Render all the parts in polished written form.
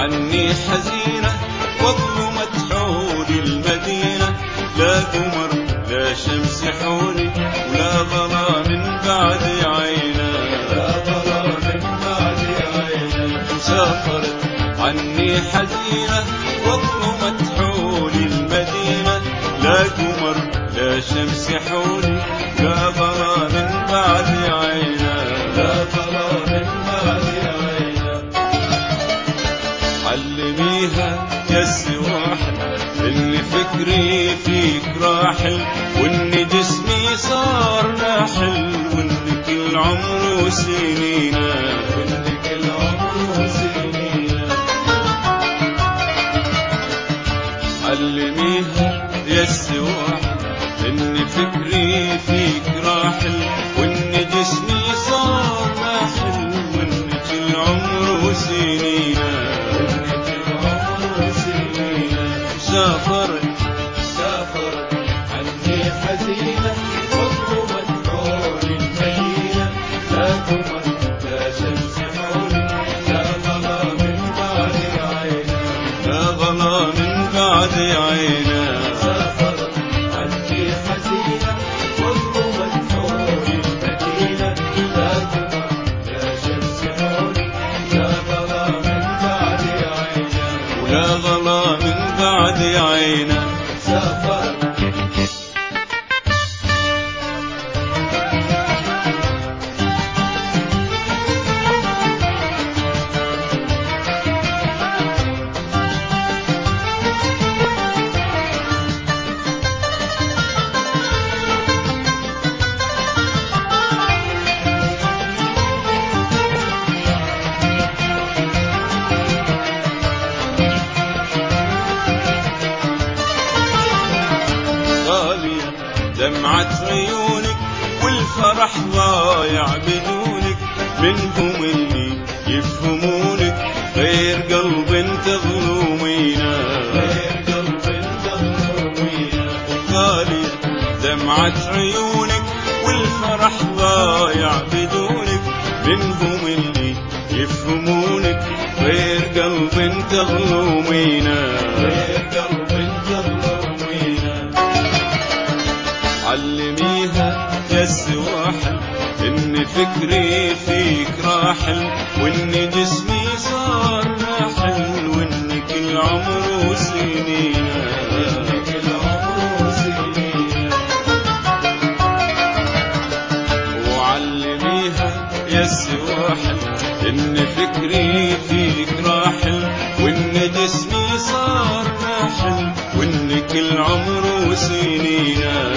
عني حزينة وظلمت حولي المدينة، لا قمر لا شمس حولي ولا ظلام بعد عينا، لا ظلام بعد عينا. وسافرت عني حزينة وظلمت حولي المدينة، لا قمر لا شمس حولي لا ظلام بعد عينا، لا ظلام بعد عينا. علميها يا السواحل إن فكري فيك راحل، وإن جسمي صار ناحل، وإن كل عمر وسنينا، وإن كل عمر وسنينا. علميها يا السواحل إن فكري فيك راحل، وإن جسمي صار ناحل، وإن كل عمر وسنينا، وإن كل عمر وسنينا. سافرت عني حزينة وظلمت حولي المدينة، لا قمر لا شمس حولي لا ظلام بعد عينا، لا ظلام بعد عينا. سافرت عني حزينة وظلمت حولي المدينة، لا قمر لا شمس حولي لا ظلام بعد عينا، ولا ظلام بعد عينا. سافرت دمعة عيونك والفرح ضايع بدونك، منهم اللي يفهمونك غير قلب تظلمينا، غير قلب تظلمينا. غالية دمعة عيونك والفرح ضايع بدونك، منهم اللي يفهمونك غير قلب تظلمينا، غير قلب تظلمينا. علميها يا السواحل إن فكري فيك راحل، وإن جسمي صار ناحل، وإن كل عمر وسنينا، وإن كل عمر وسنينا. وعلميها يا السواحل إن فكري فيك راحل، وإن جسمي صار ناحل، وإن كل عمر وسنينا.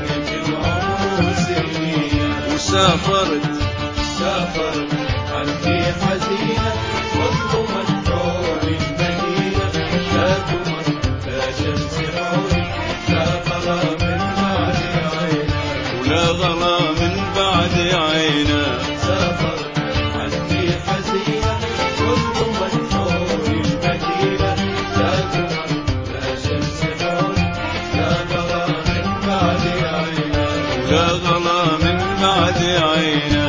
سافرت عني حزينة وظلمت حولي المدينة، لا قمر لا شمس حولي لا ظلام بعد عينا، ولا ظلام بعد عينا. سافرت عني حزينة وظلمت حولي المدينة، لا قمر لا شمس حولي لا ظلام بعد عينا، ولا ظلام بعد عينا.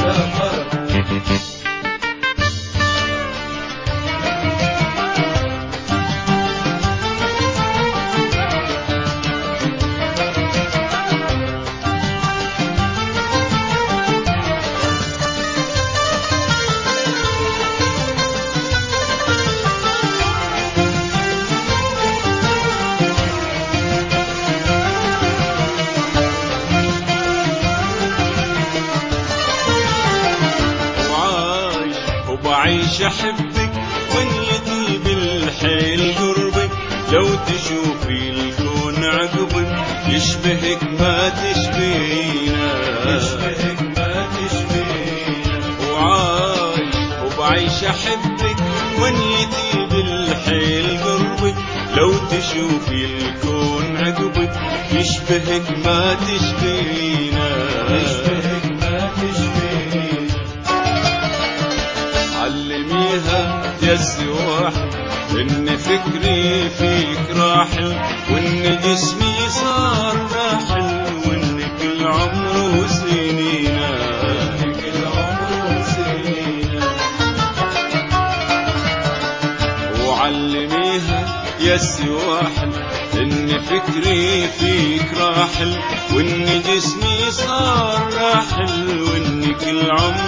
وبعيش أحبك ونيتي بالحيل قربك، لو تشوفي الكون عقبك يشبهك ما تشبهينا، يشبهك ما تشبهينا. وبعيش أحبك ونيتي بالحيل قربك، لو تشوفي الكون عقبك يشبهك ما تشبهينا، يشبهك ما تشبهينا. علميها يا السواحل إن فكري فيك راحل، وإن جسمي صار ناحل، وإن كل عمر وسنينا، وإن كل عمر وسنينا. يس واحل، إن فكري فيك راحل، وإن جسمي صار راحل، وإن كل عمري